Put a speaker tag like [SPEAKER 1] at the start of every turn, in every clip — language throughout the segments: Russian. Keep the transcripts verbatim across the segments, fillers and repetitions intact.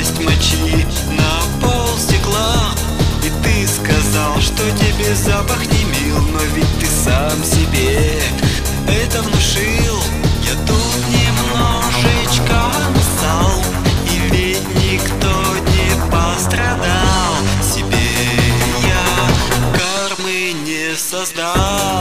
[SPEAKER 1] Часть мочи на пол стекла. И ты сказал, что тебе запах не мил, но ведь ты сам себе это внушил. Я тут немножечко нассал, и ведь никто не пострадал. Себе я кармы не создал.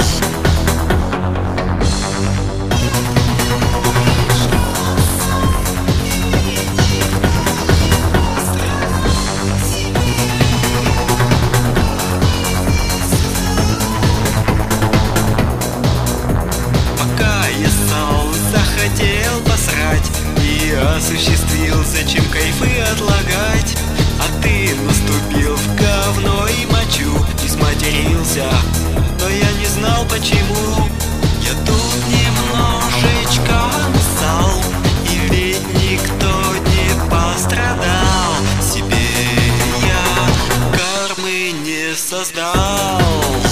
[SPEAKER 1] Захотел посрать и осуществил, зачем кайфы отлагать? А ты наступил в говно и мочу и сматерился, но я не знал почему. Я тут немножечко нассал, и ведь никто не пострадал. Себе я кармы не создал.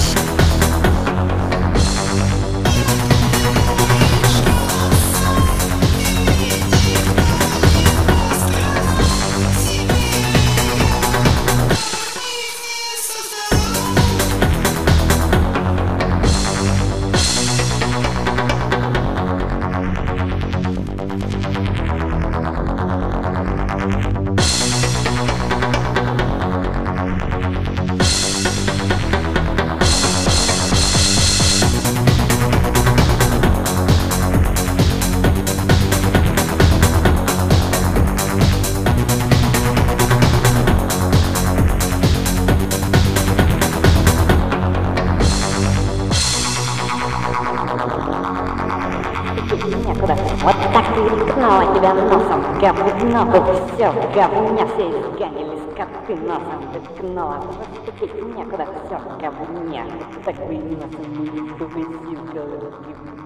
[SPEAKER 2] Некуда. Вот так ты и ткнула тебя носом, говно, тут все в говне, все изганили скоты носом, ты ткнула, ступить некуда, все в говне, так бы и носом не повезил,